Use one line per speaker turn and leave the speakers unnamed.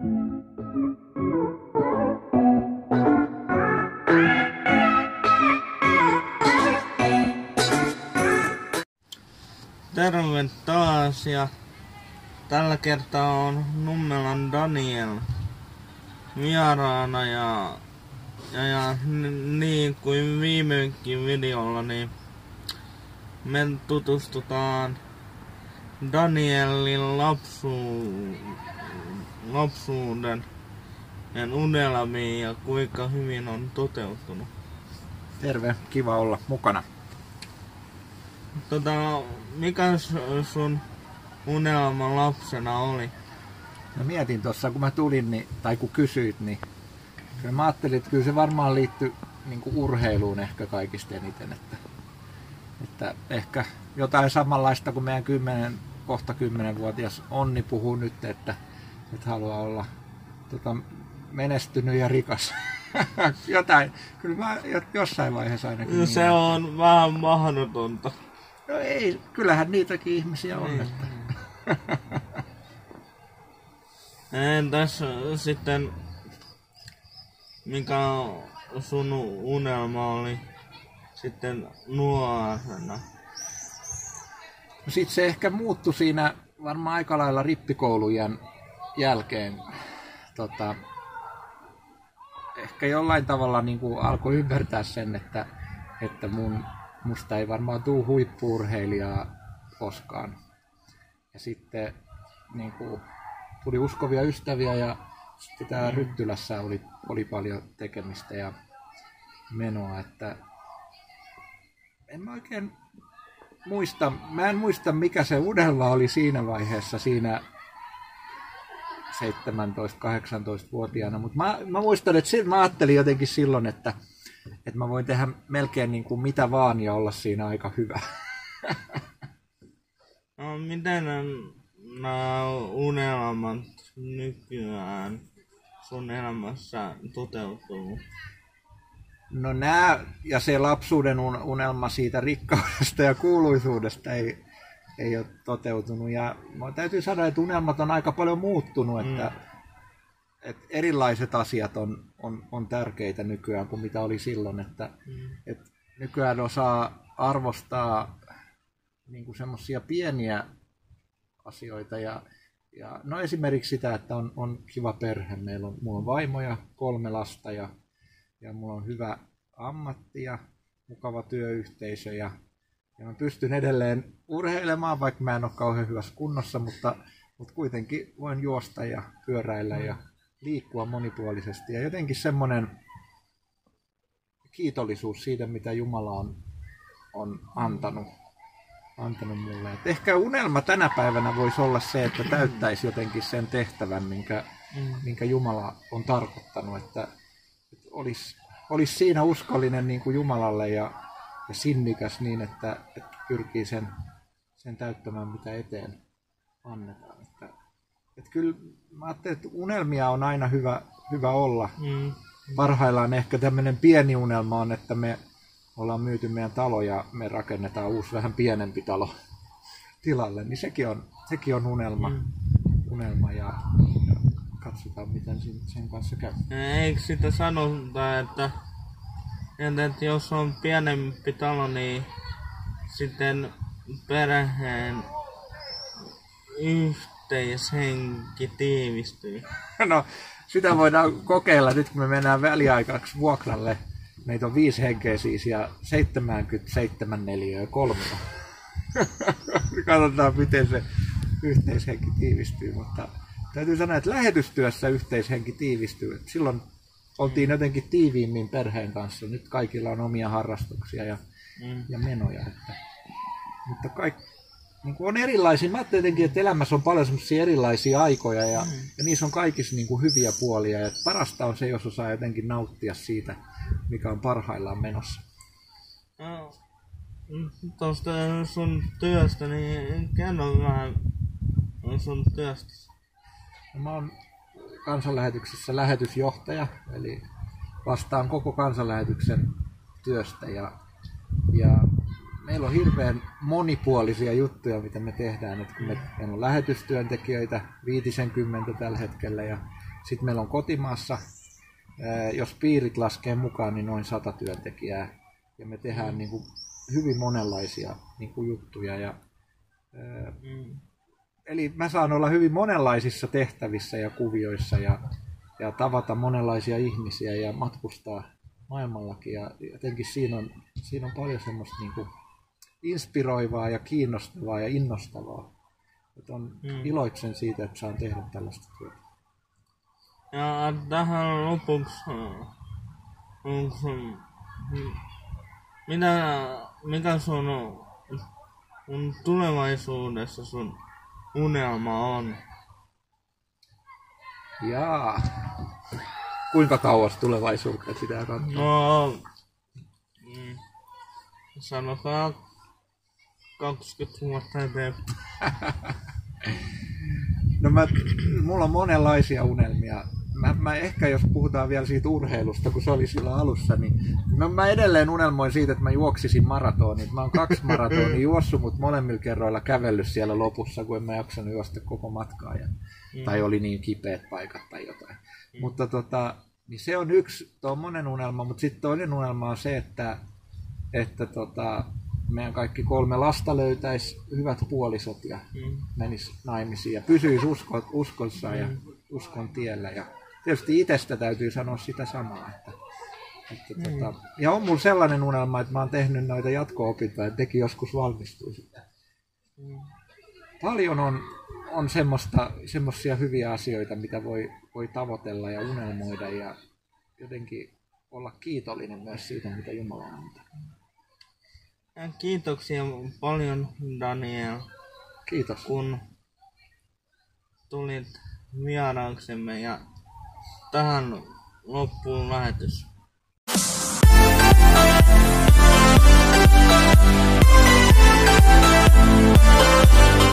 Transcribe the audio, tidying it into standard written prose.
Terve taas ja tällä kertaa on Nummelan Daniel vieraana ja niin kuin viimekin videolla, niin me tutustutaan Danielin lapsuuden ja unelmiin ja kuinka hyvin on toteutunut.
Terve, kiva olla mukana.
Mikä sun unelma lapsena oli?
No mietin tuossa, kun mä tulin, tai kun kysyit, niin kyllä mä ajattelin, että kyllä se varmaan liittyi niin kuin urheiluun ehkä kaikista eniten. Että ehkä jotain samanlaista kuin meidän kohta 10-vuotias Onni puhuu nyt, että haluaa olla menestynyt ja rikas. Jotain, kyllä mä jossain vaiheessa ainakin.
No, se on vähän mahdotonta.
No ei, kyllähän niitäkin ihmisiä on. Että.
Entäs sitten, mikä sun unelma oli sitten nuorena?
No sit se ehkä muuttui siinä varmaan aika lailla rippikoulujen jälkeen. Ehkä jollain tavalla niin kuin alkoi ymmärtää sen, että musta ei varmaan tule huippu-urheilijaa koskaan. Ja sitten niin kuin, tuli uskovia ystäviä ja sitten täällä Ryttylässä oli paljon tekemistä ja menoa. Että en mä oikein muista mikä se unelma oli siinä vaiheessa, siinä 17-18-vuotiaana, mutta mä muistan, että mä ajattelin jotenkin silloin, että mä voin tehdä melkein niin kuin mitä vaan ja olla siinä aika hyvä.
No, miten nämä unelmat nykyään sun elämässä toteutuu?
No nämä ja se lapsuuden unelma siitä rikkaudesta ja kuuluisuudesta ei ole toteutunut. Ja mä täytyy sanoa, että unelmat on aika paljon muuttunut, että erilaiset asiat on tärkeitä nykyään kuin mitä oli silloin. Että nykyään osaa arvostaa niin kuin semmoisia pieniä asioita ja no esimerkiksi sitä, että on kiva perhe. Mulla on vaimo ja 3 lasta ja mulla on hyvä ammatti ja mukava työyhteisö ja mä pystyn edelleen urheilemaan, vaikka mä en ole kauhean hyvässä kunnossa, mutta kuitenkin voin juosta ja pyöräillä ja liikkua monipuolisesti. Ja jotenkin semmoinen kiitollisuus siitä, mitä Jumala on antanut mulle. Et ehkä unelma tänä päivänä voisi olla se, että täyttäisi jotenkin sen tehtävän, minkä Jumala on tarkoittanut. Että olisi siinä uskollinen niin kuin Jumalalle ja sinnikäs niin, että pyrkii sen täyttämään, mitä eteen annetaan. Että kyllä mä ajattelin, että unelmia on aina hyvä olla. Parhaillaan ehkä tämmöinen pieni unelma on, että me ollaan myyty meidän talo ja me rakennetaan uusi vähän pienempi talo tilalle. Niin sekin on unelma ja katsotaan, miten sen kanssa käy.
Eikö sitä sanota, että jos on pienempi talo, niin sitten perheen yhteishenki tiivistyy?
No, sitä voidaan kokeilla nyt, kun me mennään väliaikaksi vuokralle. Meitä on 5 henkeä siis ja 77 neliöä 3. Katsotaan, miten se yhteishenki tiivistyy, mutta täytyy sanoa, että lähetystyössä yhteishenki tiivistyy. Että silloin oltiin jotenkin tiiviimmin perheen kanssa. Nyt kaikilla on omia harrastuksia ja menoja. Mutta niin on erilaisia. Mä ajattelin jotenkin, että elämässä on paljon semmoisia erilaisia aikoja ja niissä on kaikissa niin kuin hyviä puolia. Ja parasta on se, jos osaa jotenkin nauttia siitä, mikä on parhaillaan menossa.
Tuosta sun työstä, niin kerro vähän sun työstä.
No, mä oon kansanlähetyksessä lähetysjohtaja, eli vastaan koko kansanlähetyksen työstä ja meillä on hirveän monipuolisia juttuja, mitä me tehdään. Että kun meillä on lähetystyöntekijöitä 50 tällä hetkellä ja Sitten meillä on kotimaassa, jos piirit laskee mukaan, niin noin 100 työntekijää. Ja me tehdään niin kuin hyvin monenlaisia niin kuin juttuja. Eli mä saan olla hyvin monenlaisissa tehtävissä ja kuvioissa ja tavata monenlaisia ihmisiä ja matkustaa maailmallakin. Ja jotenkin siinä on paljon semmoista niin kuin inspiroivaa ja kiinnostavaa ja innostavaa. Että iloitsen siitä, että saan tehdä tällaista työtä.
Ja tähän lopuksi, mikä sun tulevaisuudessa sun unelma on?
Jaa. Kuinka kauas tulevaisuuteen pitää katsoa?
No, sanotaan 20 vuotta eteenpäin.
No mulla on monenlaisia unelmia. Mä ehkä jos puhutaan vielä siitä urheilusta, kun se oli silloin alussa, niin mä edelleen unelmoin siitä, että mä juoksisin maratonin. Mä oon 2 maratonia juossut, mutta molemmilla kerroilla kävellyt siellä lopussa, kun en mä jaksanut juosta koko matkaa. Tai oli niin kipeät paikat tai jotain. Mutta niin se on yksi tommonen unelma, mutta sitten toinen unelma on se, että meidän kaikki 3 lasta löytäisi hyvät puolisot ja menisi naimisiin ja pysyisi uskossaan ja uskon tiellä. Ja tietysti itsestä täytyy sanoa sitä samaa. Ja on mulla sellainen unelma, että mä oon tehnyt noita jatko-opintoja, että tekin joskus valmistuisi. Paljon on semmoisia hyviä asioita, mitä voi tavoitella ja unelmoida ja jotenkin olla kiitollinen myös siitä, mitä Jumala on antanut.
Kiitoksia paljon, Daniel.
Kiitos.
Kun tulit vieraaksemme ja tähän loppuun lähetys.